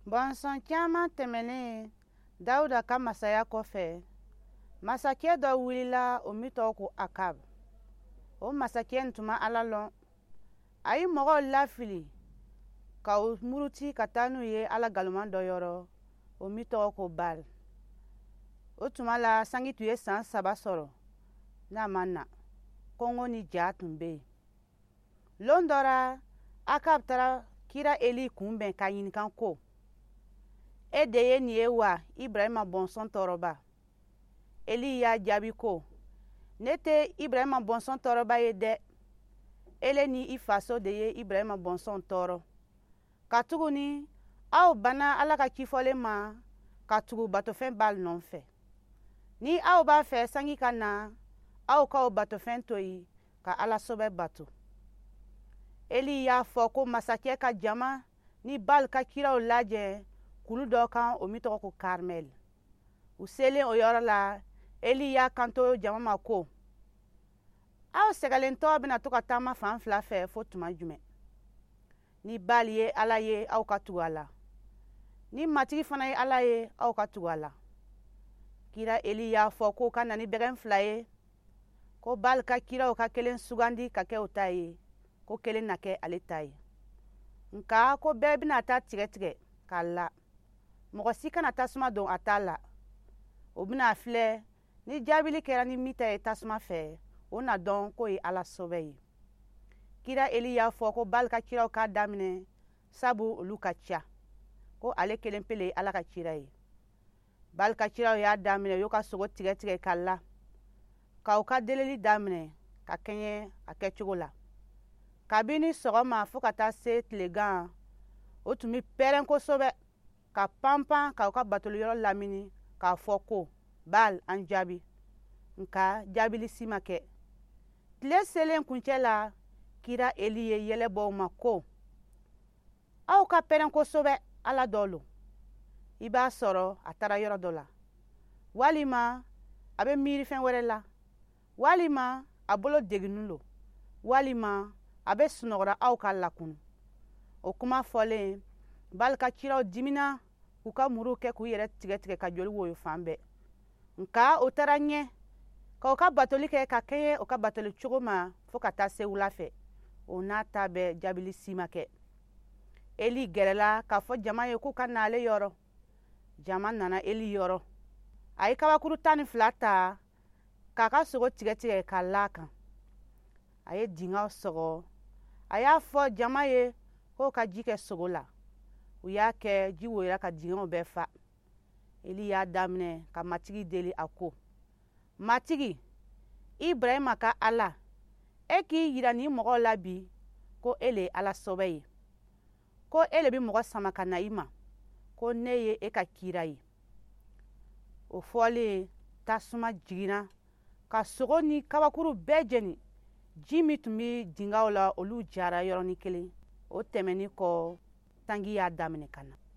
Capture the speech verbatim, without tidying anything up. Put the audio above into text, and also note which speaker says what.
Speaker 1: Bɔnsɔn caman tɛmɛnen Dawuda ka masaya kɔfɛ, masakɛ dɔ wulila o min tɔgɔ ko Akab. O masakɛ in tun ma Ala lɔn. A ye mɔgɔw lafili ka u muruti ka taa n'u ye Ala ngalonman dɔ yɔrɔ, o min tɔgɔ ko Bal. O tuma la sanji tun ye san saba sɔrɔ n'a ma na. Kɔngɔ ni ja tun bɛ yen. Lon dɔ la, Akab taara kira Eli kunbɛn ka ɲininka ko, e de ye nin ye wa Ibrahima bɔnsɔn tɔɔrɔba? Eli y'a jaabi ko, ne tɛ Ibrahima bɔnsɔn tɔɔrɔba ye dɛ. Ele ni i faso de ye Ibrahima bɔnsɔn tɔɔrɔ. Katuguni aw banna Ala ka cifɔlen ma ka tugu batofɛn Bal nɔfɛ. Ni aw b'a fɛ sanji ka na, aw k'aw batofɛn to yen ka Ala sɔbɛ bato. Eli y'a fɔ ko masakɛ ka jama ni Bal ka kiraw lajɛ kulu dɔ kan o min tɔgɔ ko Karmel. U selen o yɔrɔ la, Eli y'a kanto jama ma ko, aw sɛgɛlentɔ bɛna to ka taama fan fila fɛ fo tuma jumɛn? Ni Bal ye Ala ye, aw ka tugu a la. Ni matigi fana ye Ala ye, aw ka tugu a la. Kira Eli y'a fɔ k'o ka na ni bɛgɛn fila ye, ko Bal ka kiraw ka kelen sugandi ka kɛ o ta ye, ko kelen na kɛ ale ta ye. Nka ko bɛɛ bɛna taa tigɛ tigɛ k'a la. Mɔgɔ si kana tasuma don a ta la. O bɛna filɛ ni jaabili kɛra ni min ta ye tasuma fɛ, o na dɔn k'o ye Ala sɔbɛ ye. Kira Eli y'a fɔ ko Bal ka kiraw k'a daminɛ sabu olu ka ca, ko ale kelen pe le ye Ala ka kira ye. Bal ka kiraw y'a daminɛ u y'u ka sogo tigɛ tigɛ k'a la, k'aw ka delili daminɛ ka kɛɲɛ a kɛcogo la. Kabini sɔgɔma fo ka taa se tilegan, o tun bɛ pɛrɛn kosɛbɛ ka panpan k'aw ka batoliyɔrɔ lamini k'a fɔ ko Bal an jaabi, nka jaabili si ma kɛ. Tile selen kuncɛ la, kira Eli ye yɛlɛ bɔ u ma ko, aw ka pɛrɛn kosɛbɛ Ala dɔ lo. I b'a sɔrɔ a taara yɔrɔ dɔ la, walima a bɛ miiri fɛn wɛrɛ la, walima a bolo deginnen lo, walima a bɛ sunɔgɔra aw ka lakunu. O kuma fɔlen, Bal ka kiraw dimina k'u ka muruw kɛ k'u yɛrɛ tigɛ tigɛ ka joli woyo fan bɛɛ. Nka o taara ɲɛ k'aw ka batoli kɛ ka kɛɲɛ o ka batoli cogo ma fo ka taa se wula fɛ. O n'a ta bɛɛ jaabili si ma kɛ. Eli gɛrɛla k'a fɔ jama ye k'u ka na ale yɔrɔ. Jama nana Eli yɔrɔ. A ye kabakuru tan ni fila ta k'a ka sogo tigɛ tigɛ k'a la kan. A ye dingaw sɔgɔ. A y'a fɔ jama ye k'o ka ji kɛ sogo la. U y'a kɛ, ji woyora ka dingaw bɛɛ fa. Eli y'a daminɛ ka matigi deli a ko, matigi, Ibrahima ka Ala, e k'i yira nin mɔgɔw la bi ko e le ye Ala sɔbɛ ye, ko e le bɛ mɔgɔ sama ka na i ma, ko ne ye e ka kira ye. O fɔlen, tasuma jiginna ka sogo ni kabakuru bɛɛ jeni. Ji min tun bɛ dingaw la olu jara yɔrɔnin kelen. O tɛmɛnen kɔ, sanji y'a daminɛ ka na.